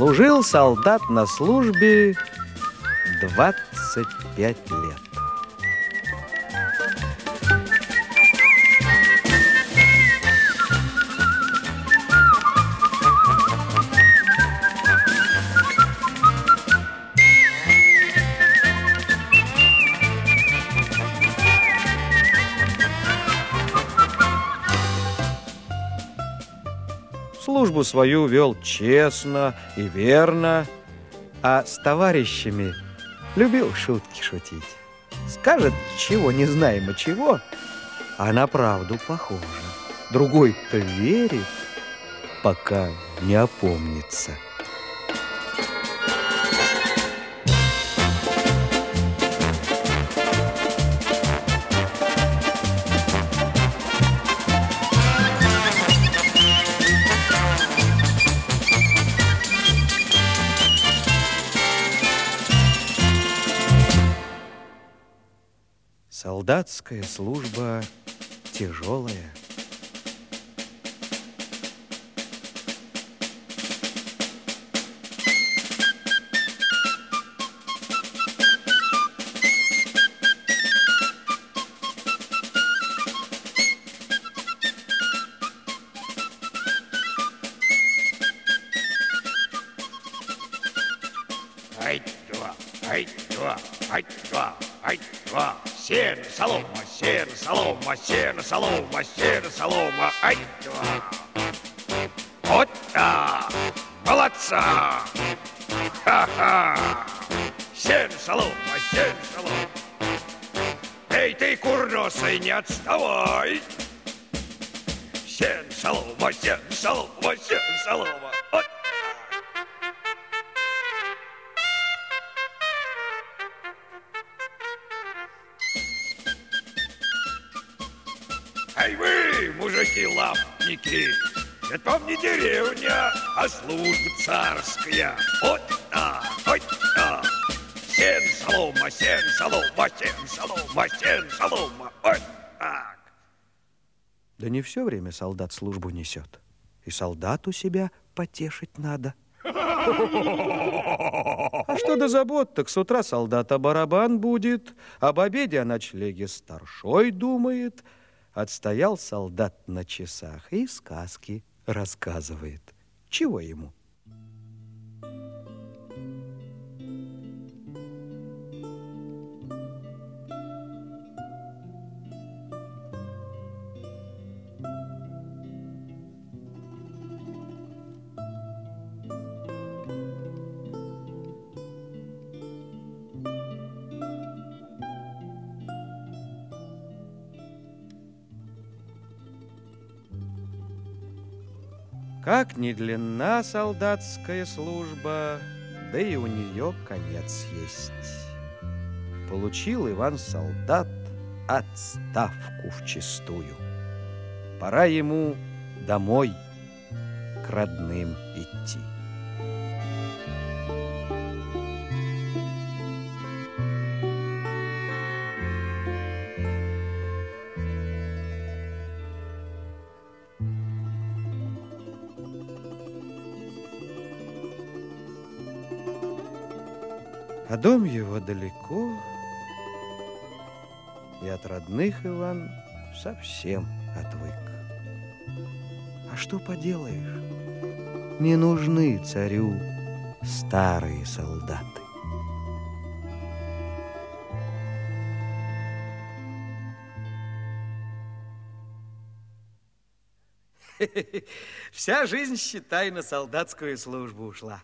Служил солдат на службе 25 лет. Службу свою вел честно и верно, а с товарищами любил шутки шутить. Скажет, чего не знаемо чего, а на правду похоже. Другой-то верит, пока не опомнится. Солдатская служба тяжелая. Ай-два, ай-два, ай-два, ай-два. Сено, солома, сено, солома, сено, солома, сено, солома, ай-два. Вот так! Молодца! Ха-ха! Сено, солома, сено, солома. Эй, ты, курносый, не отставай! Сено, солома, сено, солома, сено, солома. Вот. Эй вы, мужики-лапники, это вам не деревня, а служба царская. Вот так, вот так. Сен, солома, сен, солома, сен, солома, сен, солома. Вот так. Да не все время солдат службу несет. И солдату себя потешить надо. А что до забот, так с утра солдата барабан будет, об обеде о ночлеге старшой думает. Отстоял солдат на часах и сказки рассказывает. Чего ему? Как ни длинна солдатская служба, да и у нее конец есть. Получил Иван-солдат отставку вчистую. Пора ему домой к родным идти. А дом его далеко, и от родных Иван совсем отвык. А что поделаешь? Не нужны царю старые солдаты. Вся жизнь, считай, на солдатскую службу ушла.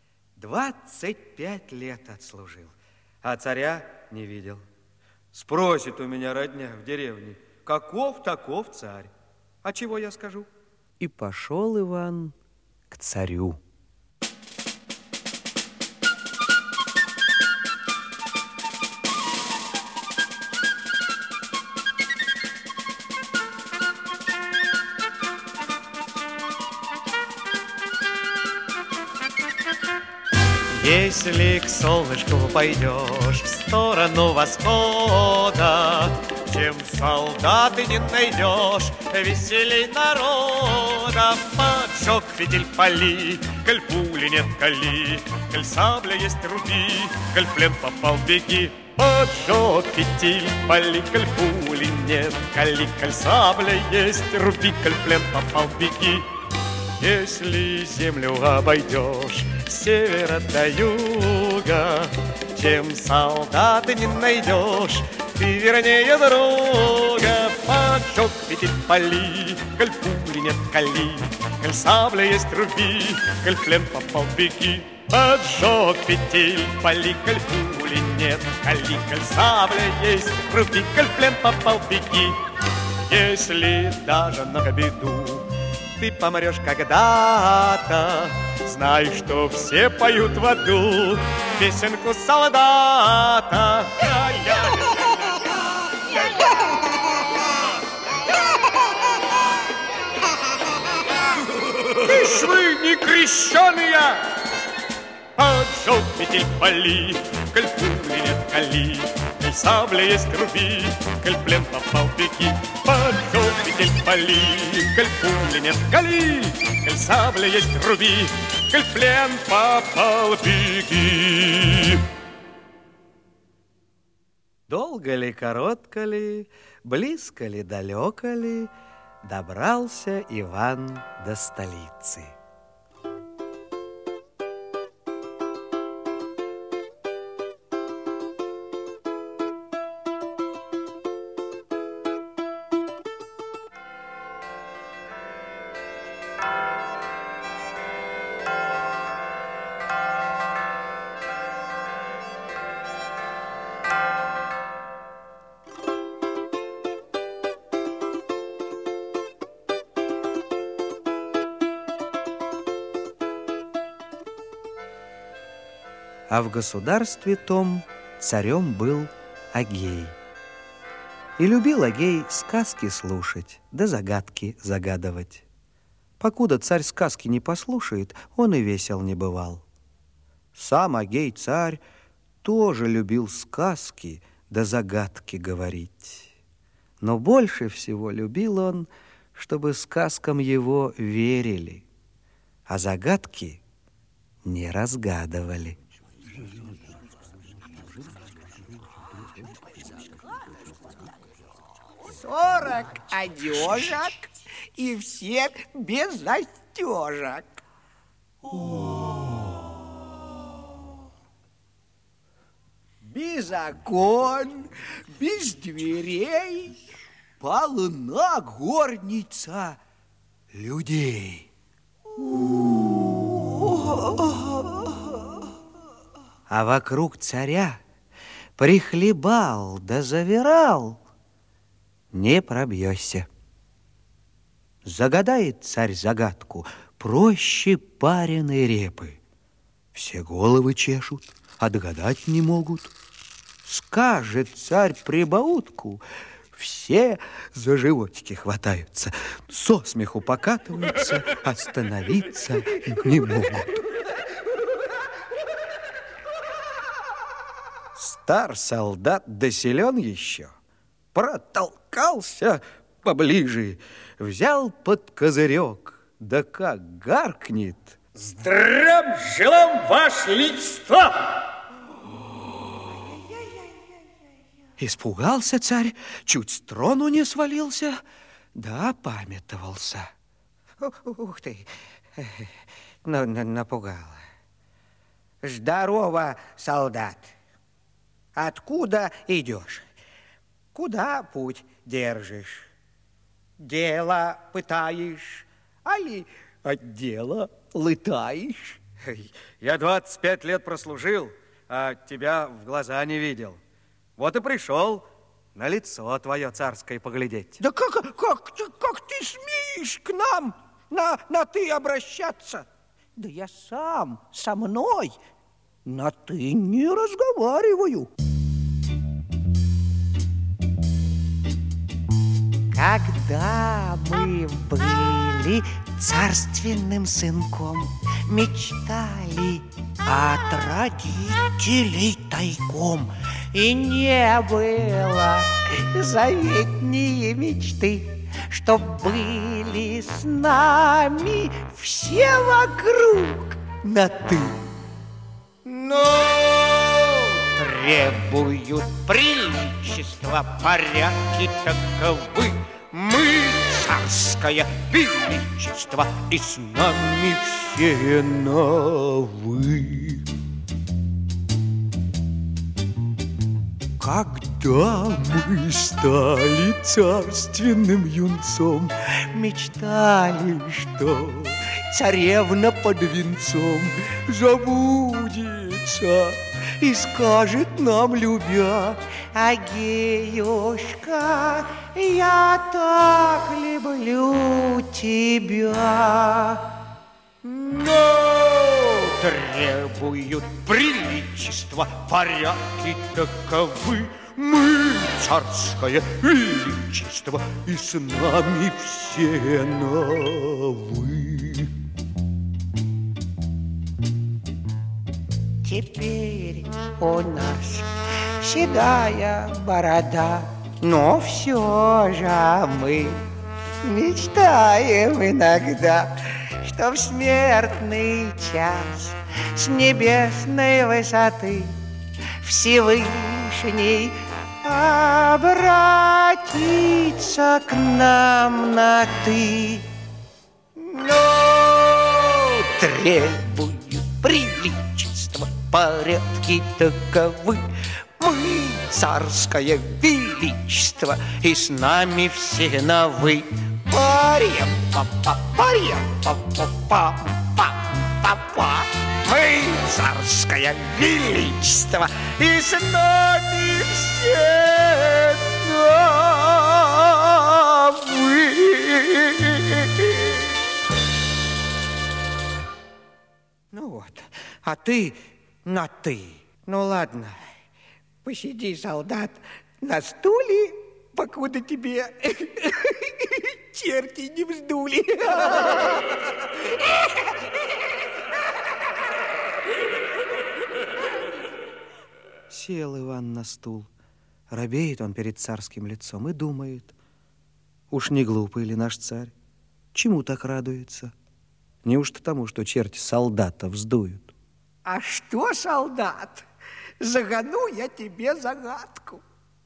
25 лет отслужил, а царя не видел. Спросит у меня родня в деревне, каков таков царь? А чего я скажу? И пошел Иван к царю. Если к солнышку пойдешь в сторону восхода, чем солдаты не найдешь веселей народа. Поджег фитиль пали, коль пули нет кали, коль сабля есть руби, коль в плен попал беги. Поджег фитиль пали, коль пули нет кали, коль сабля есть руби, коль в плен попал беги. Если землю обойдешь с севера до юга, чем солдаты не найдешь, ты вернее друга. Поджег фитиль пали, коль пули нет кали, коль сабля есть руби, коль в плен попал беги. Поджег фитиль пали, коль пули нет кали, коль сабля есть руби, коль в плен попал беги. Если даже на беду ты помрешь когда-то, знай, что все поют в аду песенку солдата. Ишь вы, некрещеные! Поджег фитиль пали, коль пули нет кали, коль сабля есть руби, коль в плен попал беги. Поджег фитиль пали, коль пули нет кали, коль сабля есть руби, коль в плен попал беги. Долго ли, коротко ли, близко ли, далеко ли, добрался Иван до столицы. А в государстве том царем был Агей. И любил Агей сказки слушать, да загадки загадывать. Покуда царь сказки не послушает, он и весел не бывал. Сам Агей царь тоже любил сказки, да загадки говорить. Но больше всего любил он, чтобы сказкам его верили, а загадки не разгадывали. 40 одежек, и все без застежек. Без окон, без дверей, полна горница людей. А вокруг царя прихлебал да завирал, не пробьешься. Загадает царь загадку проще пареной репы. Все головы чешут, а догадать не могут. Скажет царь прибаутку, все за животики хватаются, со смеху покатываются, остановиться не могут. Стар солдат да силен еще, протолкался поближе, взял под козырек, да как гаркнет: «Здрав желам, ваше личество!» Испугался царь, чуть с трону не свалился, да опамятовался. Ух ты, напугал. Здорово, солдат. Откуда идешь? Куда путь держишь? Дело пытаешь, али от дела лытаешь? Я 25 лет прослужил, а тебя в глаза не видел. Вот и пришел на лицо твое царское поглядеть. Да как ты смеешь к нам на ты обращаться? Да я сам со мной на ты не разговариваю. Когда мы были царственным сынком, мечтали от родителей тайком. И не было заветнее мечты, чтоб были с нами все вокруг на «ты». Но требуют приличества, порядки таковы. Мы царское величество, и с нами все на «вы». Когда мы стали царственным юнцом, мечтали, что царевна под венцом забудется и скажет нам, любя: Агеюшка, я так люблю тебя. Но требуют приличества, порядки таковы. Мы царское величество, и с нами все на «вы». Теперь у нас седая борода, но все же мы мечтаем иногда, что в смертный час с небесной высоты Всевышний обратиться к нам на «ты». Но требуют приличества, порядки таковы. Мы царское величество, и с нами все на «вы». Парем-па-па-парем-па-па-па-па-па-па. Мы царское величество, и с нами все на «вы». Ну вот, а ты на «ты». Ну ладно, посиди, солдат, на стуле, покуда тебе черти не вздули. Сел Иван на стул. Робеет он перед царским лицом и думает: уж не глупый ли наш царь? Чему так радуется? Неужто тому, что черти солдата вздуют? А что, солдат, загану я тебе загадку.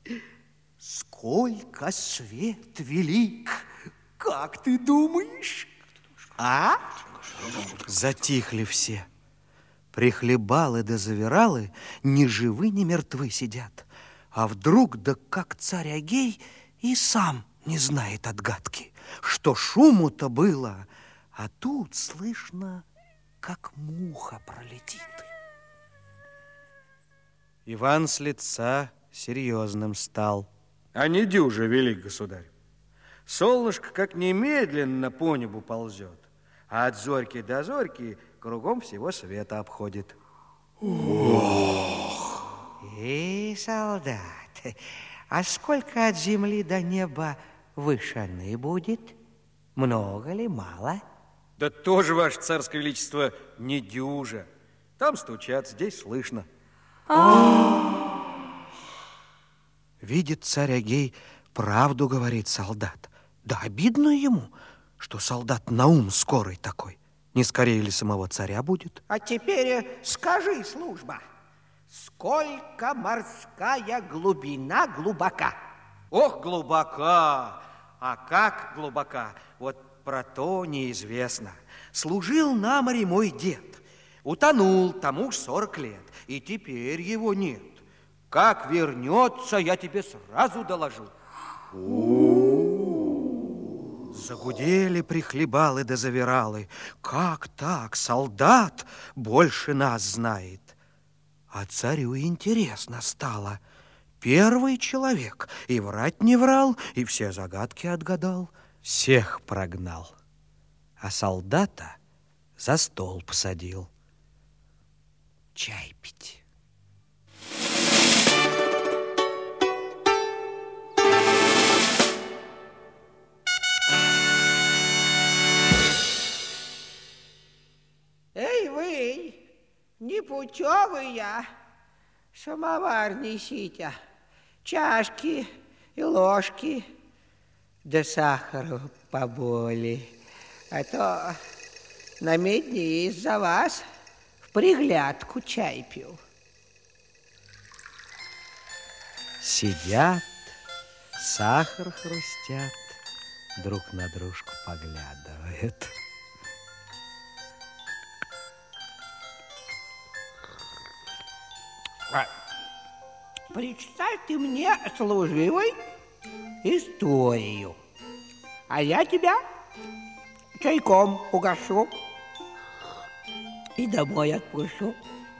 Сколько свет велик, как ты думаешь? А? Затихли все. Прихлебалы да завиралы ни живы, ни мертвы сидят. А вдруг, да как царь Агей и сам не знает отгадки, что шуму-то было, а тут слышно, как муха пролетит. Иван с лица серьезным стал. А не дюже, велик государь. Солнышко как немедленно по небу ползет, а от зорьки до зорьки кругом всего света обходит. Ох! Солдат, а сколько от земли до неба вышины будет? Много ли, мало? Да тоже, ваше царское величество, не дюжа. Там стучат, здесь слышно. Видит царь Агей, правду говорит солдат. Да обидно ему, что солдат на ум скорый такой. Не скорее ли самого царя будет? А теперь скажи, служба, сколько морская глубина глубока? Ох, глубока! А как глубока? Вот про то неизвестно. Служил на море мой дед. Утонул, тому уж 40 лет. И теперь его нет. Как вернется, я тебе сразу доложу. Загудели прихлебалы да завиралы. Как так, солдат больше нас знает? А царю интересно стало. Первый человек и врать не врал, и все загадки отгадал. Всех прогнал. А солдата за стол посадил. Чай пить. Эй, вы, не непутевые, самовар несите, чашки и ложки, да сахару поболе, а то на медне из-за вас в приглядку чай пил. Сидят, сахар хрустят, друг на дружку поглядывают. Прочитай ты мне, служивый, историю, а я тебя чайком угощу и домой отпущу.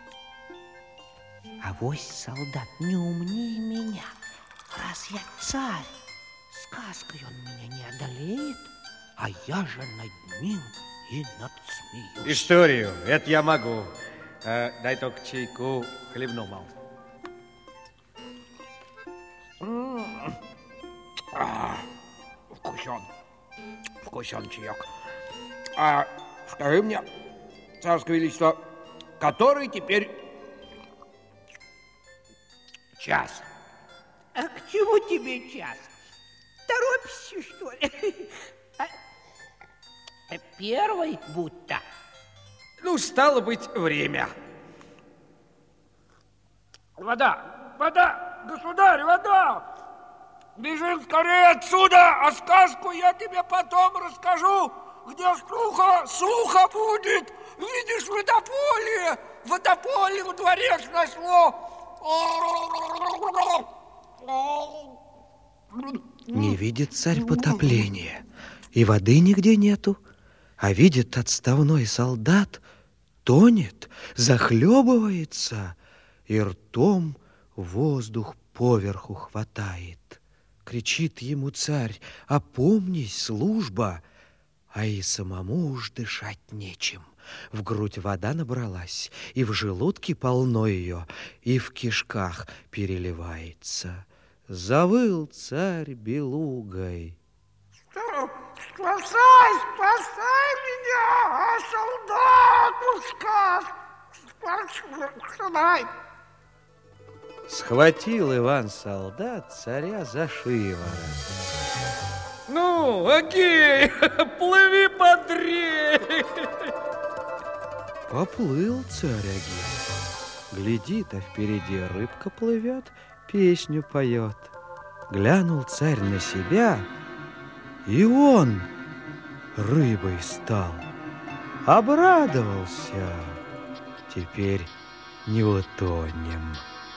Авось солдат не умнее меня, раз я царь, сказкой он меня не одолеет, а я же над ним и надсмеюсь. Историю, это я могу. Дай только чайку, хлебну мало. Вкусен чаек. А скажи мне, царское величество, который теперь час? А к чему тебе час? Торопишься, что ли? Первый будто. Ну, стало быть, время. Вода, вода, государь, вода! Бежим скорее отсюда, а сказку я тебе потом расскажу, где сухо будет. Видишь, водополье у дворец нашло. Не видит царь потопления, и воды нигде нету, а видит отставной солдат, тонет, захлебывается, и ртом воздух поверху хватает. Кричит ему царь: опомнись, служба! А и самому уж дышать нечем. В грудь вода набралась, и в желудке полно ее, и в кишках переливается. Завыл царь белугой. Спасай меня, а солдатушка! Спасай! Схватил Иван-солдат царя за шиворот. Ну, Агей, плыви бодрей! Поплыл царь Агей. Глядит, а впереди рыбка плывет, песню поет. Глянул царь на себя, и он рыбой стал. Обрадовался. Теперь не утонем.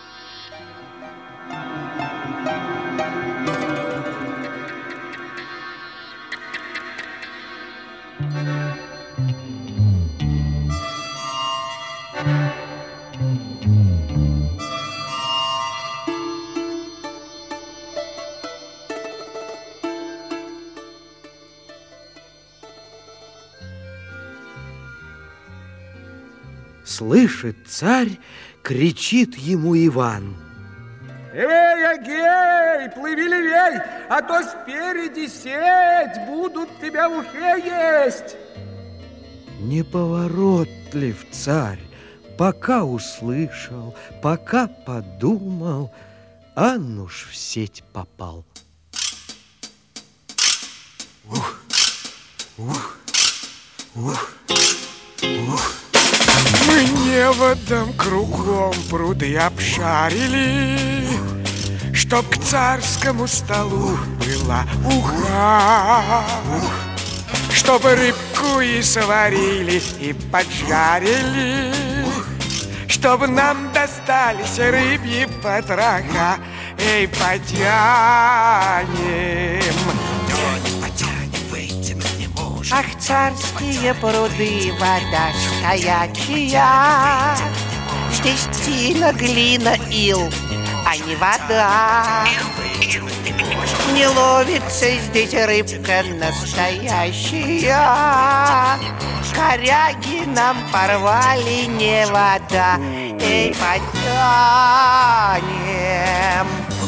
Слышит царь, кричит ему Иван: Эй, Агей, плыви левей, а то спереди сеть, будут тебя в ухе есть. неповоротлив царь, пока услышал, пока подумал, ан уж в сеть попал. Мы неводом кругом пруды обшарили, чтоб к царскому столу была уха, чтоб рыбку и сварили, и поджарили, чтоб нам достались рыбьи потроха. Эй, потянем. Ах, царские пруды, вода стоячая, здесь тина, глина, ил, а не вода. Не ловится здесь рыбка настоящая, коряги нам порвали, не вода. Эй, потянем.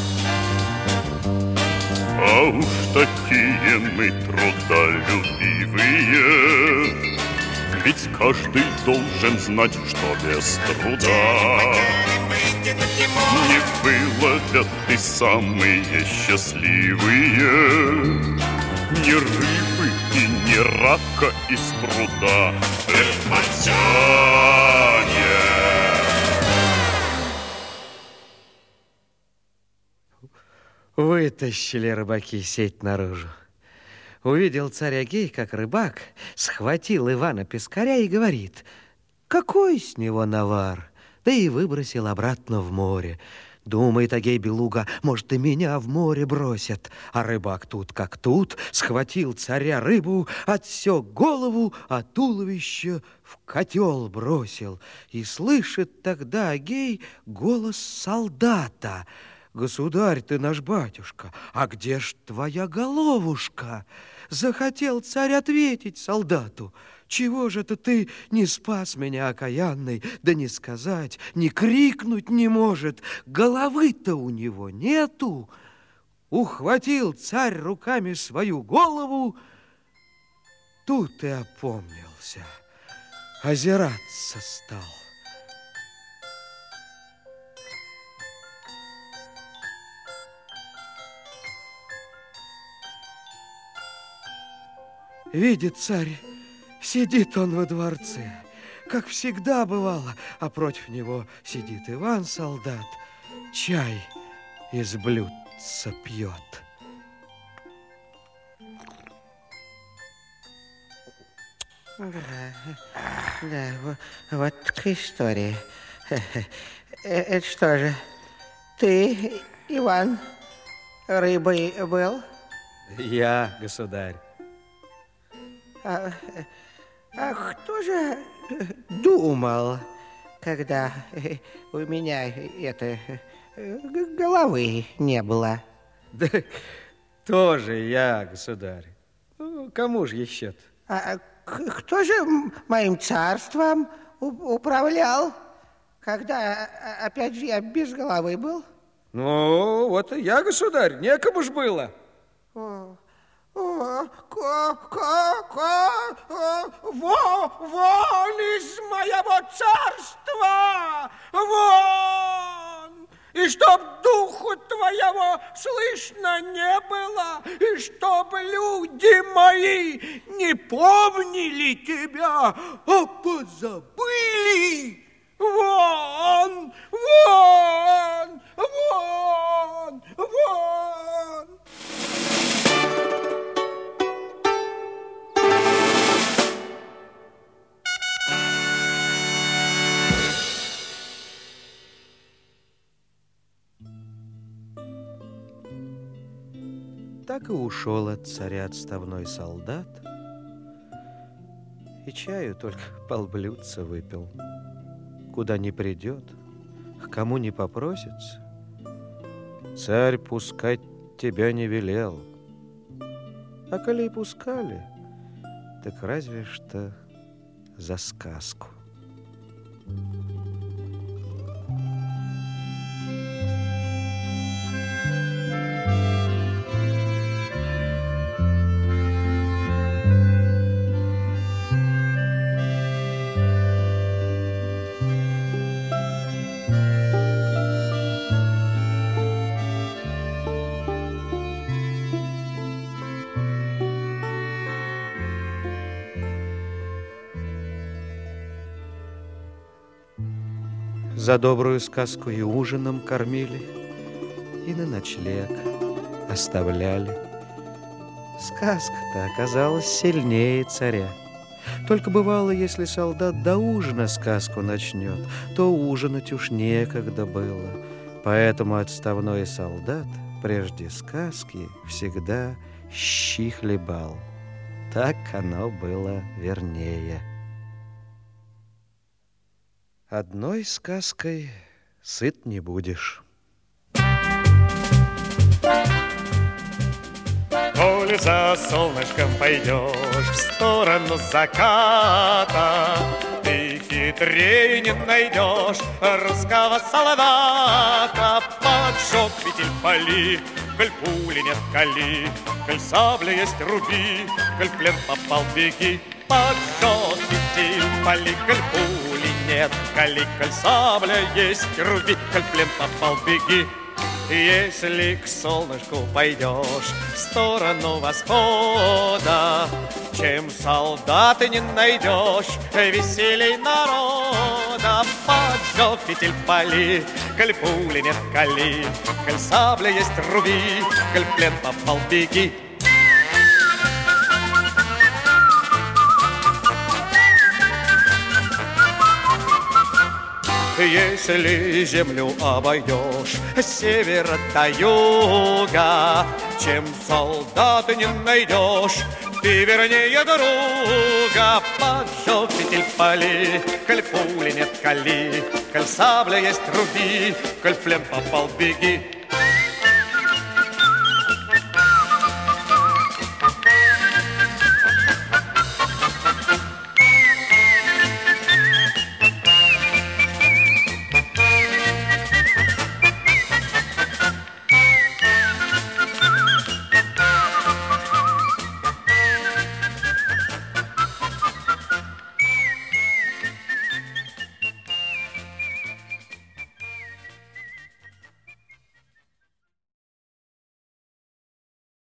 А уж такие мы трудолюбивые, Ведь каждый должен знать, что без труда не выловят и самые счастливые ни рыбы и ни рака из пруда. Эх, Матяня! Вытащили рыбаки сеть наружу. Увидел царь Агей, как рыбак схватил Ивана Пескаря и говорит: какой с него навар? Да и выбросил обратно в море. Думает Агей Белуга, может, и меня в море бросят. А рыбак тут как тут схватил царя рыбу, отсек голову, а туловище в котел бросил. И слышит тогда Агей голос солдата: государь ты наш батюшка, а где ж твоя головушка? Захотел царь ответить солдату: чего же это ты не спас меня, окаянный? Да не сказать, не крикнуть не может, головы-то у него нету. Ухватил царь руками свою голову, тут и опомнился, озираться стал. Видит царь, сидит он во дворце, как всегда бывало, а против него сидит Иван-солдат, чай из блюдца пьет. Да, вот такая история. Это что же, ты, Иван, рыбой был? Я, государь. А кто же думал, когда у меня головы не было? Да тоже я, государь. Ну, кому же еще-то? А кто же моим царством управлял, когда, опять же, я без головы был? Ну, вот и я, государь, некому ж было. Вон из моего царства! Вон! И чтоб духу твоего слышно не было, и чтоб люди мои не помнили тебя, а позабыли! Вон! Вон! Вон! Вон! Так и ушел от царя отставной солдат, и чаю только полблюдца выпил. Куда не придет, к кому не попросится, царь пускать тебя не велел. А коли и пускали, так разве что за сказку. За добрую сказку и ужином кормили, и на ночлег оставляли. Сказка-то оказалась сильнее царя. Только бывало, если солдат до ужина сказку начнет, то ужинать уж некогда было. Поэтому отставной солдат прежде сказки всегда щи хлебал. Так оно было вернее. Одной сказкой сыт не будешь. Коли за солнышком пойдешь в сторону заката, ты хитрее не найдешь русского солдата. Поджег фитиль пали, коль пули нет кали, коль сабля есть руби, коль в плен попал беги. Поджег фитиль пали, коль пули нет, коли, коль сабля есть, руби, коль плен попал, беги. Если к солнышку пойдешь в сторону восхода, чем солдаты не найдешь, веселей народа. Поджег фитиль, пали, коль пули нет, коли, коль сабля есть, руби, коль плен попал, беги. Если землю обойдешь с севера до юга, чем солдата не найдешь, ты вернее друга. Поджег фитиль, пали, коль пули нет, коли, коль сабля есть, руби, коль в плен попал, беги.